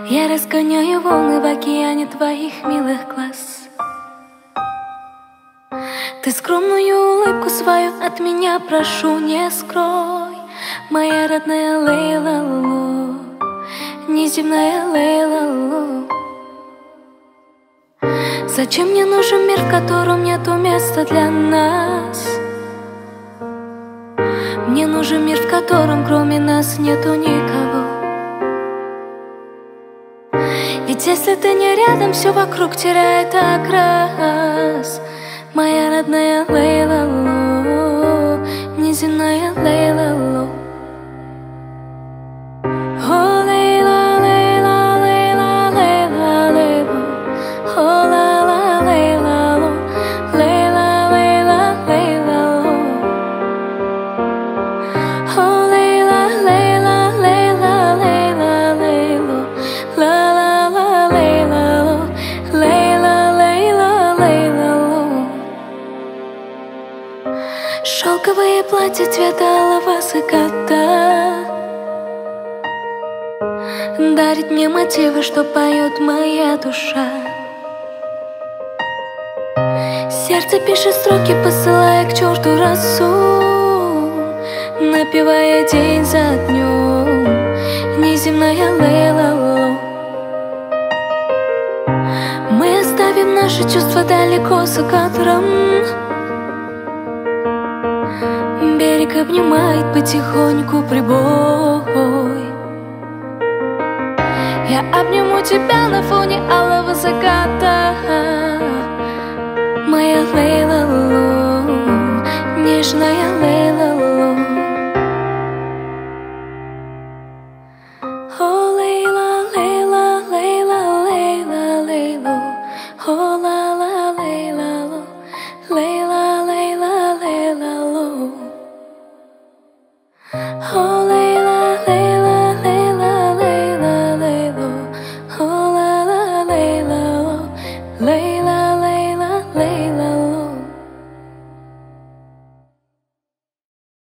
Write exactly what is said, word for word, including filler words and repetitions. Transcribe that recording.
Я разгоняю волны в океане твоих милых глаз. Ты скромную улыбку свою от меня прошу, не скрой. Моя родная Лейла-лу, неземная Лейла-лу. Зачем мне нужен мир, в котором нету места для нас? Мне нужен мир, в котором кроме нас нету никого. Ведь если ты не рядом, все вокруг теряет окрас. Моя родная Лейла-лу, неземная Лейла-лу. О, Лейла, Лейла, Лейла, Лейла, Лейла. О, ла-ла, Лейла-лу, Лейла, Лейла, Лейла-лу. О, Лейла, Лейла, Лейла, Лейла, Лейлу. Ла-ла-ла, Лейла-лу, Лейла, Лейла, Лейла-лу. Шелковое платье цвета алого заката дарит мне мотивы, что поет моя душа. Сердце пишет строки, посылая к черту росу, напевая день за днем, неземная Лейла-лу. Мы оставим наши чувства далеко за кадром. Берег обнимает потихоньку прибой. Я обниму тебя на фоне алого заката. Моя Лейла-лу, нежная Лейла-лу. О, Лейла, Лейла, Лейла, Лейла, Лейлу. О, ла-ла, Лейла-лу, Лейла, Лейла, Лейла-лу. Oh